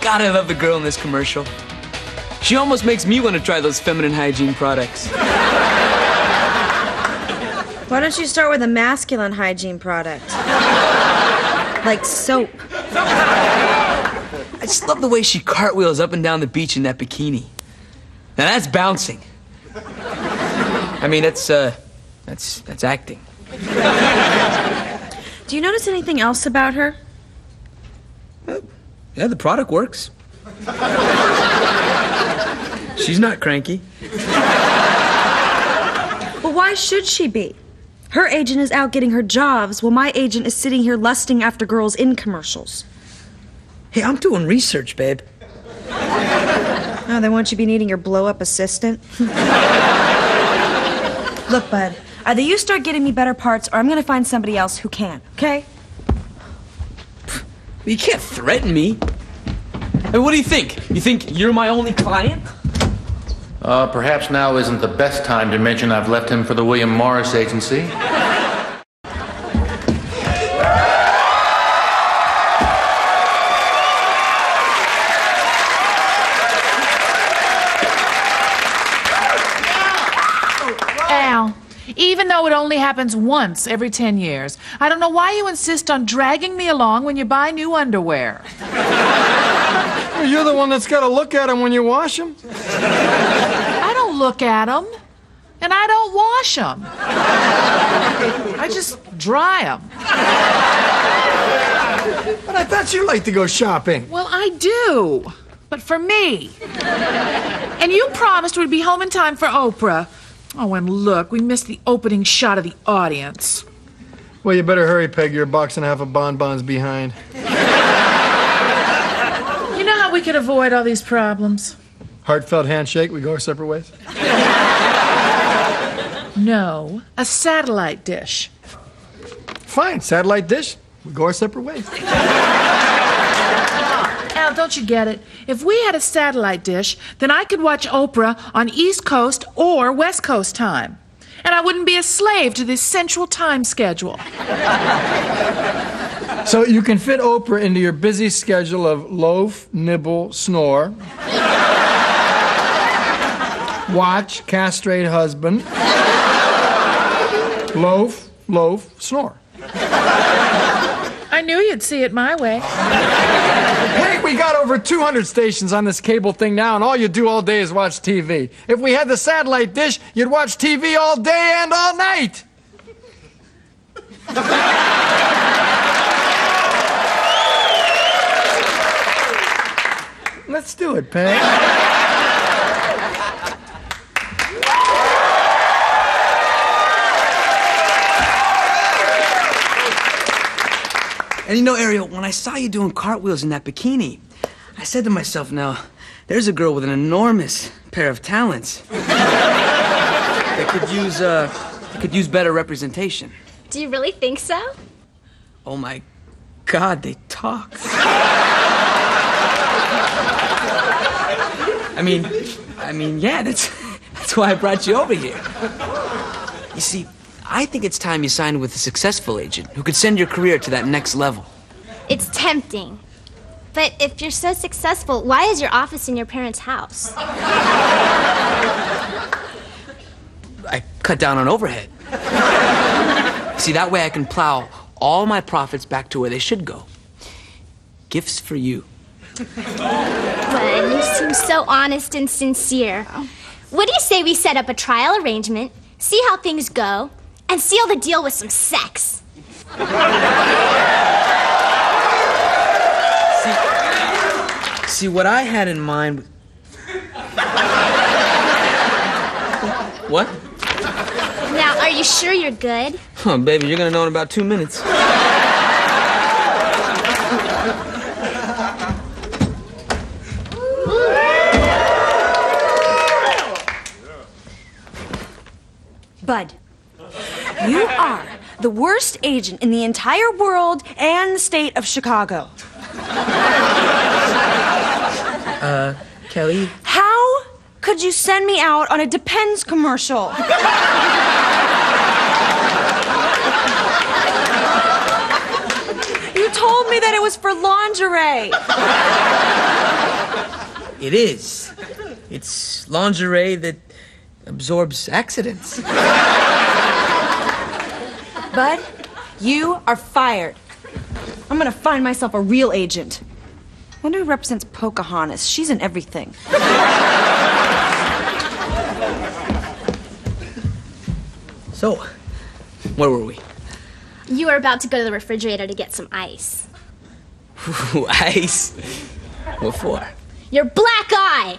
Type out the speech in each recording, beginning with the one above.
God, I love the girl in this commercial. She almost makes me want to try those feminine hygiene products. Why don't you start with a masculine hygiene product? Like soap. I just love the way she cartwheels up and down the beach in that bikini. Now that's bouncing. I mean, that's acting. Do you notice anything else about her? Yeah, the product works. She's not cranky. Well, why should she be? Her agent is out getting her jobs, while my agent is sitting here lusting after girls in commercials. Hey, I'm doing research, babe. Oh, then won't you be needing your blow-up assistant? Look, bud, either you start getting me better parts, or I'm gonna find somebody else who can, okay? You can't threaten me. Hey, what do you think? You think you're my only client? Perhaps now isn't the best time to mention I've left him for the William Morris Agency. Al, even though it only happens once every 10 years, I don't know why you insist on dragging me along when you buy new underwear. Well, you're the one that's got to look at them when you wash them. I don't look at them, and I don't wash them. I just dry them. But I thought you liked to go shopping. Well, I do, but for me. And you promised we'd be home in time for Oprah. Oh, and look, we missed the opening shot of the audience. Well, you better hurry, Peg. You're a box and a half of bonbons behind. You know how we could avoid all these problems? Heartfelt handshake, we go our separate ways? No, a satellite dish. Fine, satellite dish, we go our separate ways. Al, don't you get it? If we had a satellite dish, then I could watch Oprah on East Coast or West Coast time. And I wouldn't be a slave to this central time schedule. So you can fit Oprah into your busy schedule of loaf, nibble, snore, watch, castrate husband, loaf, snore. I knew you'd see it my way. Hey, we got over 200 stations on this cable thing now, and all you do all day is watch TV. If we had the satellite dish, you'd watch TV all day and all night. Let's do it, Peg. And you know, Ariel, when I saw you doing cartwheels in that bikini, I said to myself, now, there's a girl with an enormous pair of talents that could use better representation. Do you really think so? Oh my God, they talk. I mean, yeah, that's why I brought you over here. You see, I think it's time you signed with a successful agent who could send your career to that next level. It's tempting. But if you're so successful, why is your office in your parents' house? I cut down on overhead. See, that way I can plow all my profits back to where they should go. Gifts for you. Glenn, you seem so honest and sincere. What do you say we set up a trial arrangement, see how things go, and seal the deal with some sex? See, what I had in mind... What? Now, are you sure you're good? Oh, baby, you're gonna know in about 2 minutes. Bud, you are the worst agent in the entire world and the state of Chicago. Kelly? How could you send me out on a Depends commercial? You told me that it was for lingerie. It is. It's lingerie that absorbs accidents. Bud, you are fired. I'm gonna find myself a real agent. Wonder who represents Pocahontas. She's in everything. So, where were we? You were about to go to the refrigerator to get some ice. Ooh, ice. What for? Your black eye!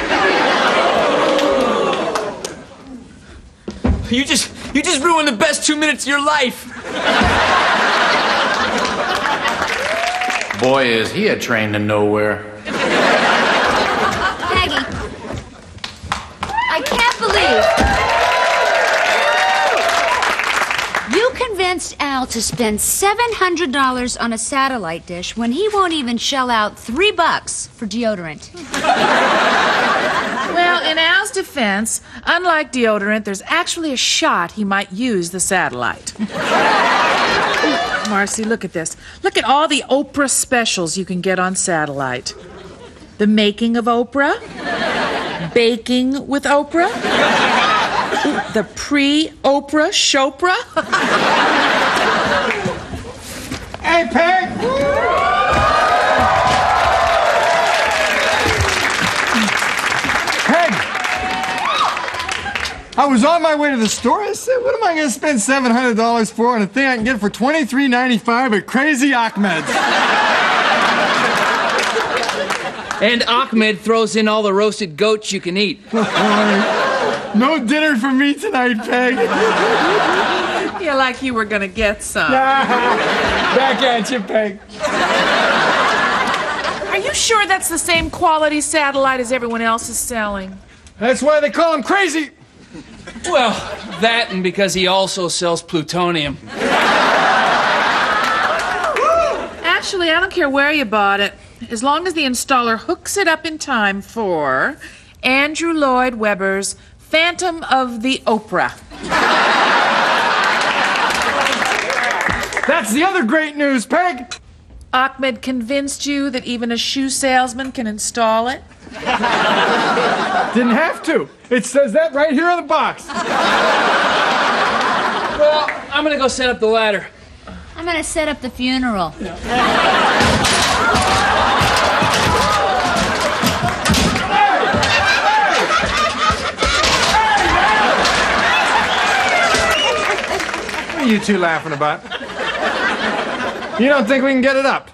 You just ruined the best 2 minutes of your life. Boy, is he a train to nowhere. Peggy, I can't believe you convinced Al to spend $700 on a satellite dish when he won't even shell out $3 for deodorant. Well, in Al's defense, unlike deodorant, there's actually a shot he might use the satellite. Marcy, look at this. Look at all the Oprah specials you can get on satellite. The Making of Oprah, Baking with Oprah, the Pre-Oprah Chopra. Hey, Peg! Peg! I was on my way to the store. I said, what am I going to spend $700 for on a thing I can get for $23.95 at Crazy Ahmed's? And Ahmed throws in all the roasted goats you can eat. No dinner for me tonight, Peg. Yeah, like you were gonna get some. Back at you, Peg. Are you sure that's the same quality satellite as everyone else is selling? That's why they call him Crazy. Well, that and because he also sells plutonium. Actually, I don't care where you bought it, as long as the installer hooks it up in time for Andrew Lloyd Webber's Phantom of the Oprah. That's the other great news, Peg. Ahmed convinced you that even a shoe salesman can install it? Didn't have to. It says that right here on the box. Well, I'm gonna go set up the ladder. I'm gonna set up the funeral. What are you two laughing about? You don't think we can get it up?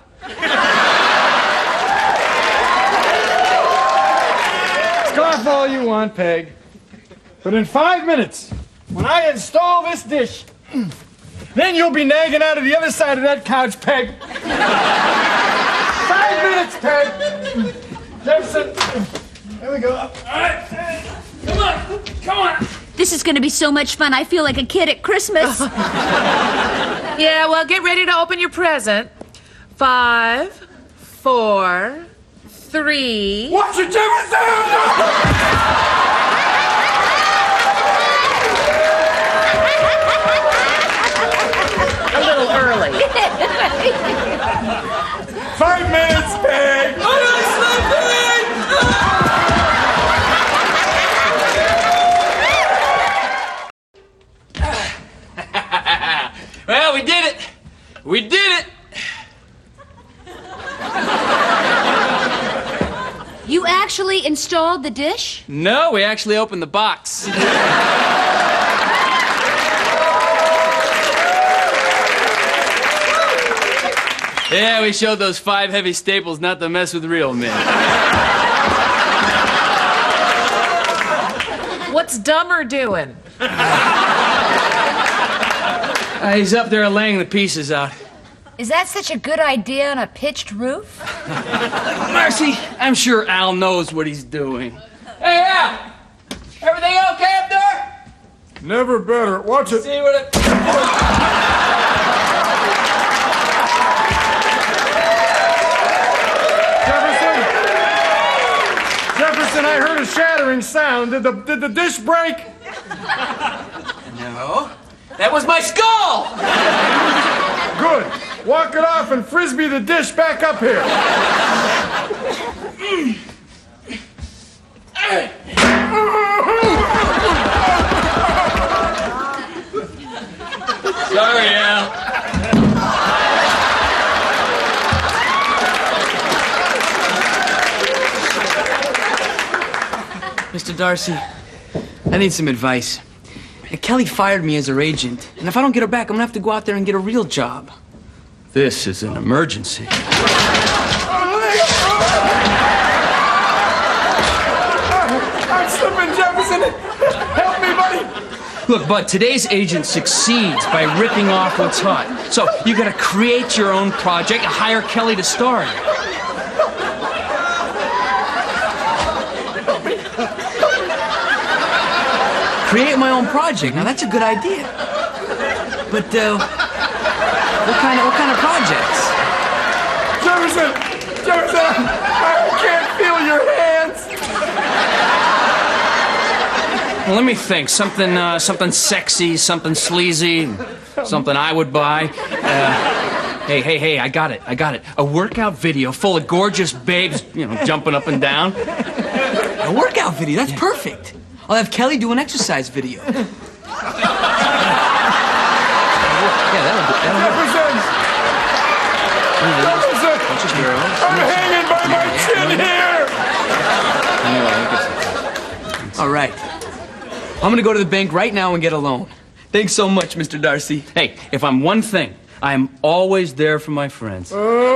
Scoff all you want, Peg. But in 5 minutes, when I install this dish, then you'll be nagging out of the other side of that couch, Peg. 5 minutes, Peg. Jefferson, there we go. All right, come on. This is gonna be so much fun. I feel like a kid at Christmas. Yeah, well, get ready to open your present. 5, 4, 3. Watch it, Jefferson! A little early. 5 minutes, Peg. Well, we did it. We did it. You actually installed the dish? No, we actually opened the box. Yeah, we showed those 5 heavy staples not to mess with real men. What's Dumber doing? He's up there laying the pieces out. Is that such a good idea on a pitched roof? Marcy, I'm sure Al knows what he's doing. Hey, Al! Everything okay up there? Never better. Watch it. See what it... Jefferson, I heard a shattering sound. Did the dish break? No. That was my skull! Good. Walk it off and frisbee the dish back up here. Sorry, Al. Mr. Darcy, I need some advice. Kelly fired me as her agent, and if I don't get her back, I'm gonna have to go out there and get a real job. This is an emergency. I'm slipping, Jefferson. Help me, buddy. Look, Bud, today's agent succeeds by ripping off what's hot. So you gotta create your own project and hire Kelly to star in it. Create my own project. Now that's a good idea. But what kind of projects? Jefferson, I can't feel your hands. Well, let me think. Something sexy, something sleazy, something I would buy. Hey, I got it. A workout video full of gorgeous babes, jumping up and down. A workout video? That's perfect. I'll have Kelly do an exercise video. Yeah, that'll work. Jefferson! I'm hanging by my chin here! All right. I'm gonna go to the bank right now and get a loan. Thanks so much, Mr. Darcy. Hey, if I'm one thing, I am always there for my friends.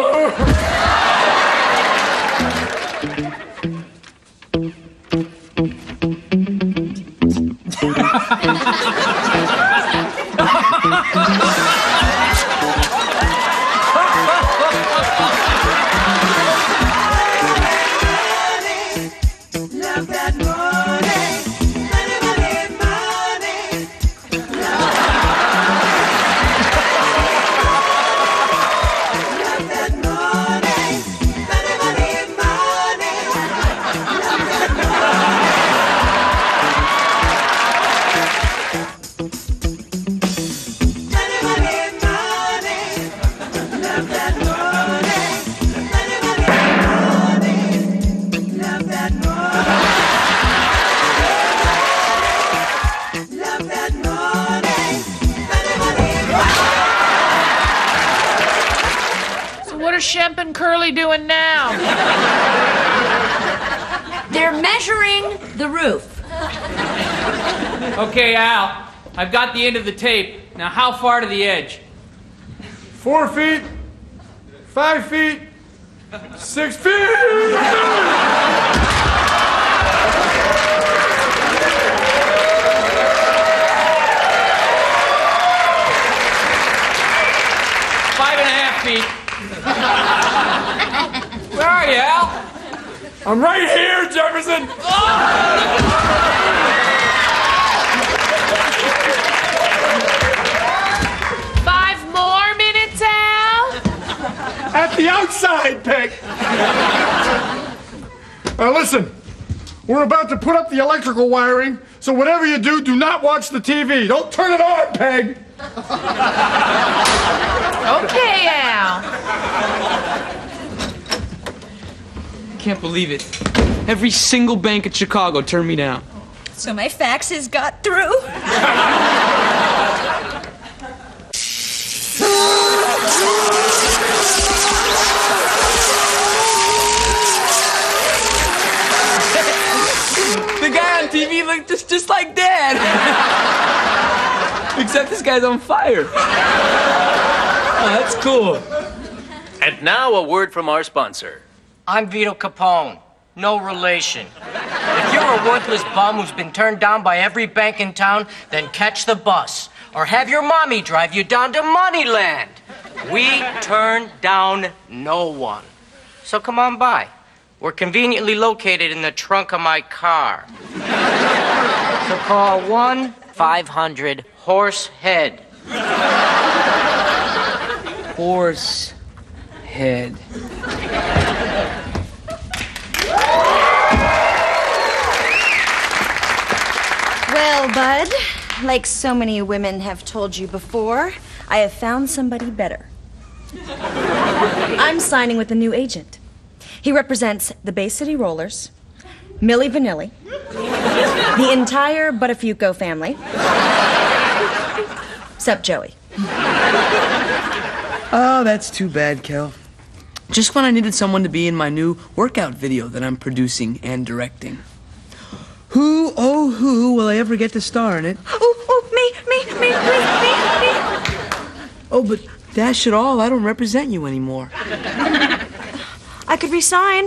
What are Shemp and Curly doing now? They're measuring the roof. Okay, Al, I've got the end of the tape. Now, how far to the edge? 4 feet, 5 feet, 6 feet. Feet. Where are you, Al? I'm right here, Jefferson. 5 more minutes, Al? At the outside, Peg. Now listen, we're about to put up the electrical wiring, so whatever you do, do not watch the TV. Don't turn it on, Peg. Okay, Al. Can't believe it. Every single bank in Chicago turned me down. So my faxes got through? The guy on TV looked just like Dad. Except this guy's on fire. Oh, that's cool. And now a word from our sponsor. I'm Vito Capone. No relation. If you're a worthless bum who's been turned down by every bank in town, then catch the bus. Or have your mommy drive you down to Moneyland. We turn down no one. So come on by. We're conveniently located in the trunk of my car. So call 1-500-HORSE-HEAD. Horse head. Well, Bud, like so many women have told you before, I have found somebody better. I'm signing with a new agent. He represents the Bay City Rollers, Milli Vanilli, the entire Buttafuoco family, except Joey. Oh, that's too bad, Kel. Just when I needed someone to be in my new workout video that I'm producing and directing. Who, oh who, will I ever get to star in it? Oh, me. Oh, but dash it all, I don't represent you anymore. I could resign.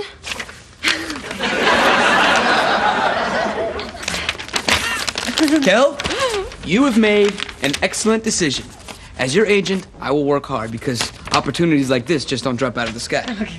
Kel, you have made an excellent decision. As your agent, I will work hard because opportunities like this just don't drop out of the sky. Okay.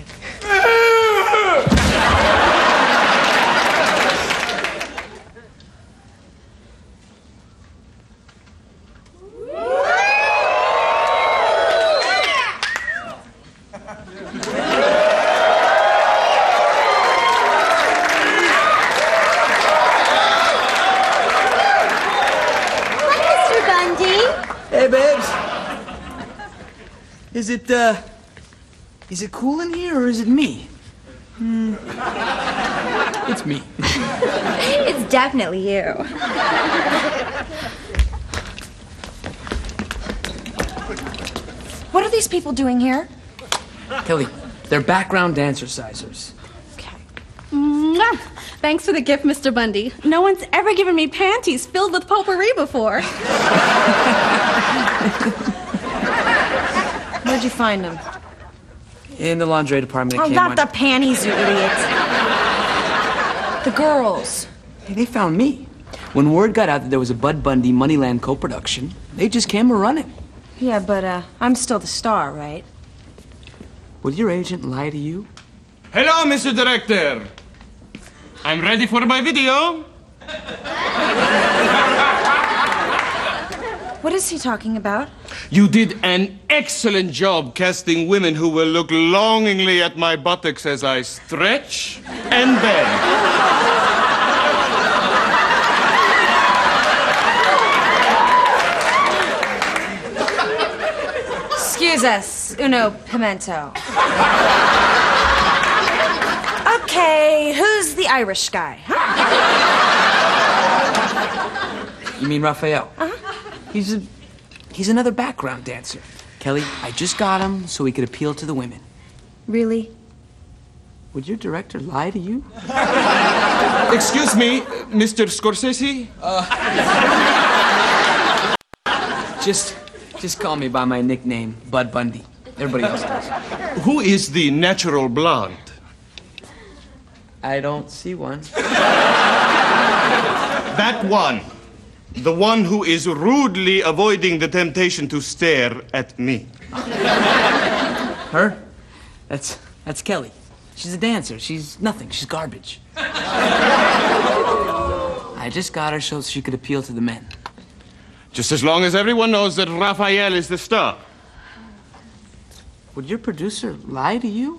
Hey, babes. Is it cool in here or is it me? It's me. It's definitely you. What are these people doing here? Kelly, they're background dancercisers. Okay. Mwah. Thanks for the gift, Mr. Bundy. No one's ever given me panties filled with potpourri before. Where'd you find them? In the lingerie department at Oh, Kmart. not the panties, you idiot. The girls. Hey, they found me. When word got out that there was a Bud Bundy Moneyland co-production, they just came a-running. Yeah, but I'm still the star, right? Would your agent lie to you? Hello, Mr. Director. I'm ready for my video. What is he talking about? You did an excellent job casting women who will look longingly at my buttocks as I stretch and bend. Excuse us, uno pimento. Okay, who's the Irish guy? Huh? You mean Raphael? He's another background dancer. Kelly, I just got him so he could appeal to the women. Really? Would your director lie to you? Excuse me, Mr. Scorsese? Just call me by my nickname, Bud Bundy. Everybody else does. Who is the natural blonde? I don't see one. That one. The one who is rudely avoiding the temptation to stare at me. Her? That's Kelly. She's a dancer. She's nothing. She's garbage. I just got her so she could appeal to the men. Just as long as everyone knows that Raphael is the star. Would your producer lie to you?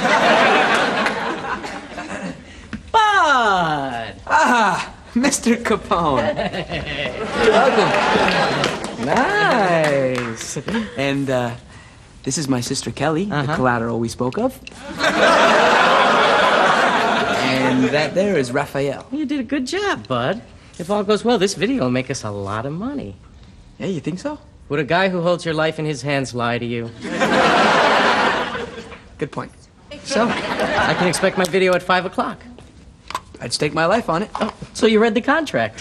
Bud! Ah, Mr. Capone. Welcome. Nice. And this is my sister Kelly, the collateral we spoke of. And that there is Raphael. You did a good job, Bud. If all goes well, this video will make us a lot of money. Yeah, you think so? Would a guy who holds your life in his hands lie to you? Good point. So, I can expect my video at 5 o'clock. I'd stake my life on it. Oh, so you read the contract.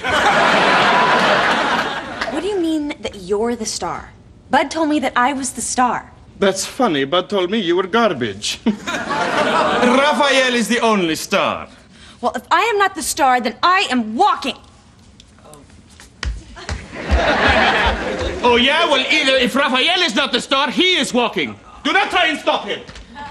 What do you mean that you're the star? Bud told me that I was the star. That's funny. Bud told me you were garbage. Raphael is the only star. Well, if I am not the star, then I am walking. Oh, yeah? Well, either if Raphael is not the star, he is walking. Do not try and stop him.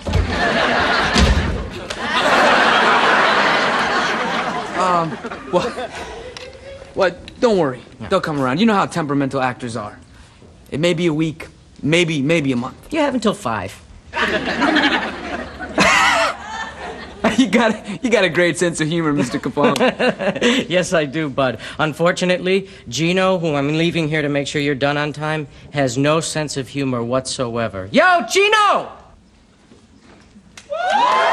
Well, don't worry. They'll come around. You know how temperamental actors are. It may be a week, maybe a month. You have until 5. You got a great sense of humor, Mr. Capone. Yes, I do, Bud. Unfortunately, Gino, who I'm leaving here to make sure you're done on time, has no sense of humor whatsoever. Yo, Gino!